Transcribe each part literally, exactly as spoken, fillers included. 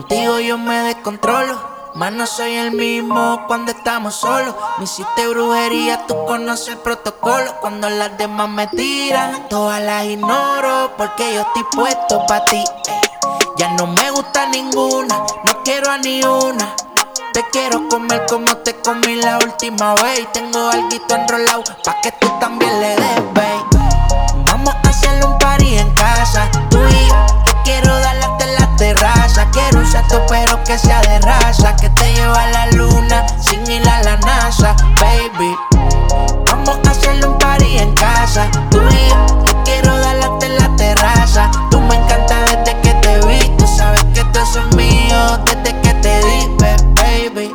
Contigo yo me descontrolo, más no soy el mismo cuando estamos solos. Me hiciste brujería, tú conoces el protocolo. Cuando las demás me tiran, todas las ignoro, porque yo estoy puesto pa' ti, ey. Ya no me gusta ninguna, no quiero a ni una. Te quiero comer como te comí la última vez. Tengo alguito enrolado pa' que tú también le des, babe. Vamos a hacerle un party en casa, tú y yo. Te quiero darle hasta en la terraza. Quiero un salto pero que sea de raza, que te lleva a la luna sin ir a la NASA, baby. Vamos a hacerle un party en casa, tú y yo. Te quiero darle hasta en la terraza. Tú me encantas desde que te vi. Tú sabes que tú es mío desde que te di, baby.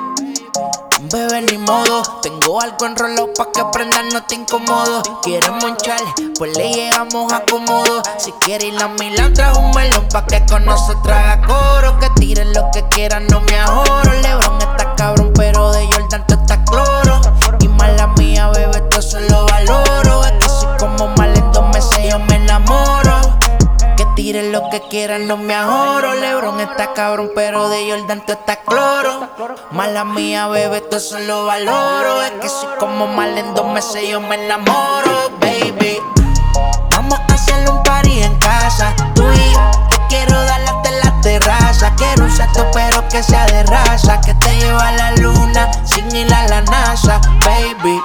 Bebé, ni modo, tengo algo enrolado pa' que aprendas, no te incomodo. ¿Quieres monchar? Pues le llegamos a cómodo. Si quieres ir a Milán, trae un melón pa' que con nosotros haga coro. Que tiren lo que quieran, no me ahorro. LeBron está cabrón, pero de Jordan tú estás cloro. Y mala mía, bebé, esto solo valoro. Es que soy como mal en dos meses yo me enamoro. Que tiren lo que quieran, no me ahorro. LeBron está cabrón, pero de Jordan tú estás cloro. Mala mía, bebé, esto solo valoro. Es que soy como mal en dos meses yo me enamoro, baby. Vamos a hacerle un party en casa, tú y yo. Te quiero darle hasta en la terraza. Quiero un salto pero que sea de raza, que te lleva a la luna sin ir a la NASA, baby.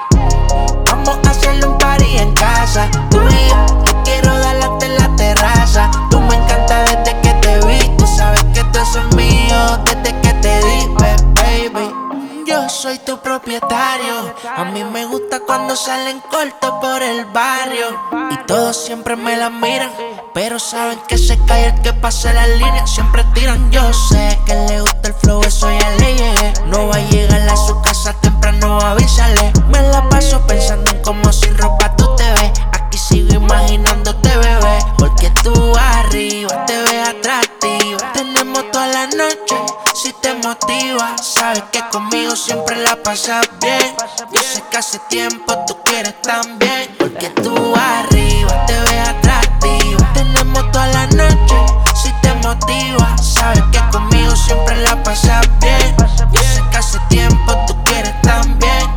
Vamos a hacerle un party en casa, tú y yo. Te quiero darle hasta en la terraza. Tú me encantas desde que te vi. Tú sabes que tú es mío desde que te di, baby. Yo soy tu propietario. A mí me gusta cuando salen cortos por el barrio. Y todos siempre me la miran, pero saben que se cae el que pase la línea. Siempre tiran, yo sé que le gusta el flow, eso ya le llegué. No va a llegar a su casa temprano, avísale. Me la paso pensando en cómo sin ropa tú te ves. Aquí sigo imaginándote, bebé, porque tú arriba te ves atractiva. Tenemos toda la noche si te motiva. Sabes que conmigo siempre la pasas bien. Yo sé que hace tiempo tú quieres también, porque tú arriba te ves atractiva. Tenemos toda la noche si te motiva. Sabes que conmigo siempre la pasas bien. Yo sé que hace tiempo tú quieres también.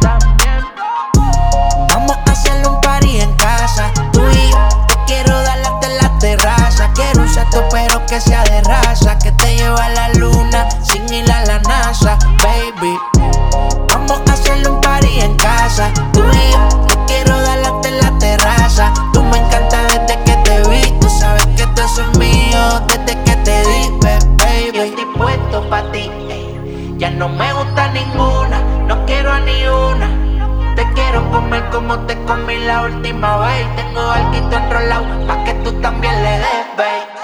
Vamos a hacerle un party en casa, tú y yo. Te quiero darle hasta en la terraza. Quiero un salto pero que sea de raza, que te lleva a la luna sin ir a la NASA, baby. Vamos a hacerle un party en casa, tú y yo. Te quiero darle hasta en la terraza. Tú me encantas desde que te vi. Tú sabes que tú es mío desde que te di, baby. Yo estoy puesto pa' ti, ey. Ya no me gusta ninguna, no quiero a ni una. Te quiero comer como te comí la última vez. Tengo alguito enrolado pa' que tú también le des, babe.